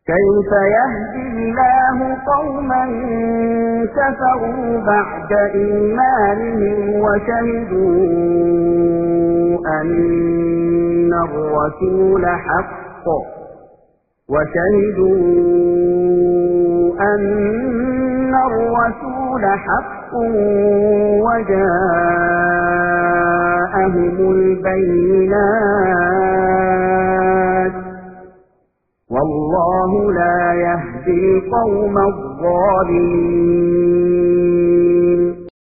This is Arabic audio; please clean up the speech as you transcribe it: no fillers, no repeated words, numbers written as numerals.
كيف يهدي الله قوما كفروا بعد إيمانهم وشهدوا أن الرسول حق وجاءهم البينات والله لا يهدي القوم الظالمين